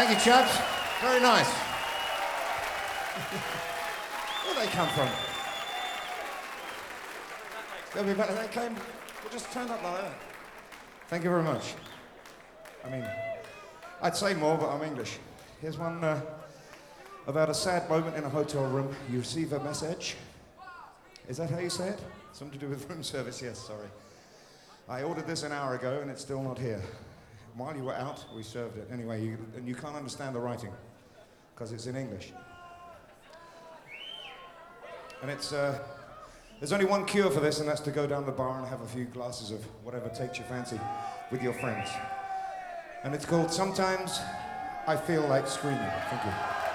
Thank you, chaps. Very nice. Where do they come from? They'll be better. They came. They just turned up like that. Thank you very much. I mean, I'd say more, but I'm English. Here's one about a sad moment in a hotel room. You receive a message. Is that how you say it? Something to do with room service, yes, sorry. I ordered this an hour ago and it's still not here. While you were out, we served it. Anyway, and you can't understand the writing because it's in English. And it's, there's only one cure for this, and that's to go down the bar and have a few glasses of whatever takes your fancy with your friends. And it's called Sometimes I Feel Like Screaming. Thank you.